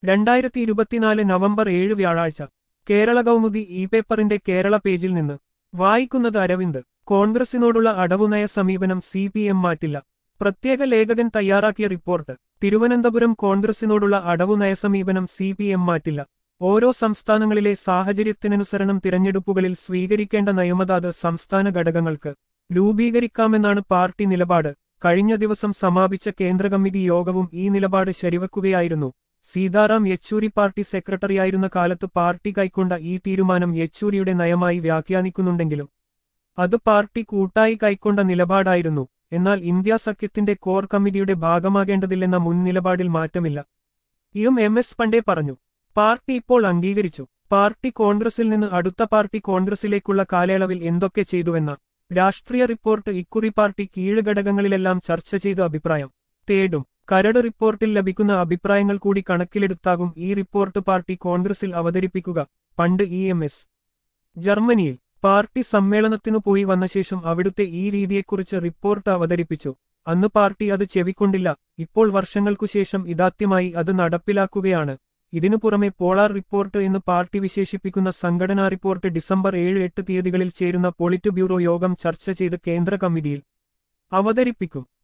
2024 November 7 വ്യാഴാഴ്ച Kerala Kaumudi E പേപ്പറിന്റെ കേരള പേജിൽ നിന്ന് വായിക്കുന്നത് അരവിന്ദ്. കോൺഗ്രസിനോടുള്ള അടവുനയ സമീപനം CPM മാറ്റില്ല. പ്രത്യേക ലേഖകൻ തയ്യാറാക്കിയ റിപ്പോർട്ട്. തിരുവനന്തപുരം കോൺഗ്രസിനോടുള്ള അടവുനയ സമീപനം CPM മാറ്റില്ല. ഓരോ സംസ്ഥാനങ്ങളിലെ സാഹചര്യത്തിനനുസരണം തിരഞ്ഞെടുപ്പുകളിൽ സ്വീകരിക്കേണ്ട നയമതാത് സംസ്ഥാന ഘടകങ്ങൾക്ക് രൂപീകരിക്കാമെന്നാണ് പാർട്ടി നിലപാട്. കഴിഞ്ഞ ദിവസം സമാപിച്ച കേന്ദ്ര കമ്മിറ്റി യോഗവും ഈ നിലപാട് ശരിവെക്കുകയായിരുന്നു. സീതാറാം യെച്ചൂരി പാർട്ടി സെക്രട്ടറിയായിരുന്ന കാലത്ത് പാർട്ടി കൈക്കൊണ്ട ഈ തീരുമാനം യെച്ചൂരിയുടെ നയമായി വ്യാഖ്യാനിക്കുന്നുണ്ടെങ്കിലും അത് പാർട്ടി കൂട്ടായി കൈക്കൊണ്ട നിലപാടായിരുന്നു. എന്നാൽ ഇന്ത്യാ സഖ്യത്തിന്റെ കോർ കമ്മിറ്റിയുടെ ഭാഗമാകേണ്ടതില്ലെന്ന മുൻ നിലപാടിൽ മാറ്റമില്ല. MS പണ്ടേ പറഞ്ഞു. പാർട്ടി ഇപ്പോൾ അംഗീകരിച്ചു. പാർട്ടി കോൺഗ്രസിൽ നിന്ന് അടുത്ത പാർട്ടി കോൺഗ്രസിലേക്കുള്ള കാലയളവിൽ എന്തൊക്കെ ചെയ്തുവെന്ന രാഷ്ട്രീയ റിപ്പോർട്ട് ഇക്കുറി പാർട്ടി കീഴ്ഘടകങ്ങളിലെല്ലാം ചർച്ച ചെയ്ത് അഭിപ്രായം തേടും. കരട് റിപ്പോർട്ടിൽ ലഭിക്കുന്ന അഭിപ്രായങ്ങൾ കൂടി കണക്കിലെടുത്താകും ഈ റിപ്പോർട്ട് പാർട്ടി കോൺഗ്രസിൽ അവതരിപ്പിക്കുക. പണ്ട് MS ജർമ്മനിയിൽ പാർട്ടി സമ്മേളനത്തിനു പോയി വന്ന ശേഷം അവിടുത്തെ ഈ രീതിയെക്കുറിച്ച് റിപ്പോർട്ട് അവതരിപ്പിച്ചു. അന്ന് പാർട്ടി അത് ചെവിക്കൊണ്ടില്ല. ഇപ്പോൾ വർഷങ്ങൾക്കുശേഷം ഇതാദ്യമായി അത് നടപ്പിലാക്കുകയാണ്. ഇതിനു പുറമെ പോളാർ റിപ്പോർട്ട് എന്ന് പാർട്ടി വിശേഷിപ്പിക്കുന്ന സംഘടനാ റിപ്പോർട്ട് ഡിസംബർ 7-8 തീയതികളിൽ ചേരുന്ന പൊളിറ്റ് ബ്യൂറോ യോഗം ചർച്ച ചെയ്ത് കേന്ദ്ര കമ്മിറ്റിയിൽ അവതരിപ്പിക്കും.